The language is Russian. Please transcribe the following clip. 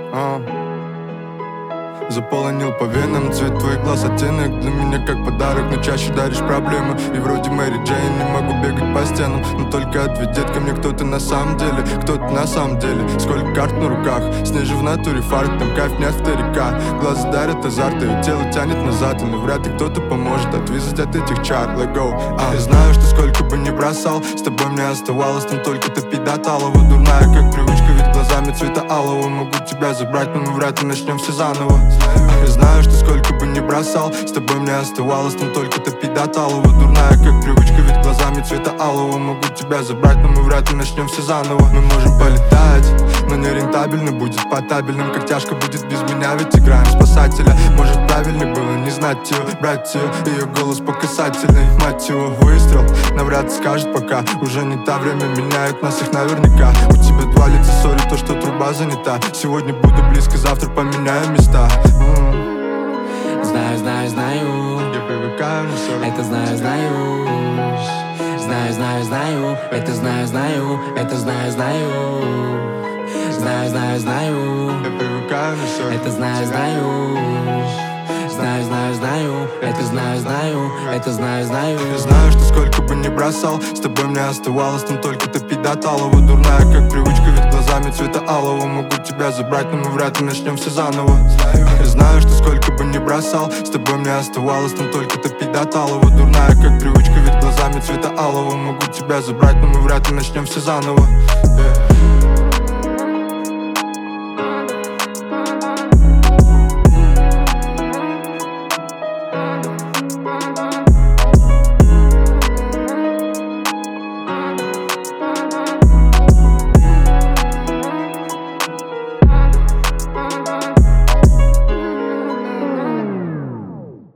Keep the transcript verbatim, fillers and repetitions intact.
а. Заполонил по венам цвет твоих глаз, оттенок для меня как подарок, но чаще даришь проблемы. И вроде Мэри Джейн, не могу бегать по стенам, но только ответь, детка, мне кто ты на самом деле, кто ты на самом деле. Сколько карт на руках, снежи в натуре фарт, там кайф нет в тарика. Глаза дарят азарт, и тело тянет назад, и навряд ли кто-то поможет отвязать от этих чар. Let go. а. Я знаю, что сколько бы ни бросал, с тобой мне оставалось там только топить до талого. Дурная как привычка, ведь глазами цвета алого. Могу тебя забрать, но мы вряд ли начнем все заново. Я знаю, что сколько бы ни бросал, с тобой мне оставалось там только топить до талого. Дурная как привычка, ведь глазами цвета алого. Могу тебя забрать, но мы вряд ли начнем все заново. Мы можем полетать, но не рентабельно будет потабельным. Как тяжко будет без меня, ведь играем спасателя. Может правильнее было не знать ее, брать ее. Ее голос по касательной, мать его, выстрел навряд ли скажет пока. Уже не та, время меняет нас их наверняка. У тебя два лица, сори, то, что труба занята. Сегодня буду близко, завтра поменяю места. Знаю, знаю, знаю, Я привыкаю, но все это знаю, знаю. Знаю, знаю, знаю, это знаю, знаю, это знаю, знаю. Знаю, знаю, знаю, Я привыкаю, но все это знаю, знаю. Знаю, знаю, знаю, это знаю, знаю, это знаю, знаю. Я знаю, что сколько бы ни бросал, с тобой мне оставалось там только топить до талого. Дурная как привычка, ведь глазами цвета алого. Могу тебя забрать, но мы вряд ли начнем все заново. Я знаю, что сколько бы ни бросал, с тобой мне оставалось там только топить до талого. Дурная как привычка, ведь глазами цвета алого. Могу тебя забрать, но мы вряд ли начнем все заново. Yeah.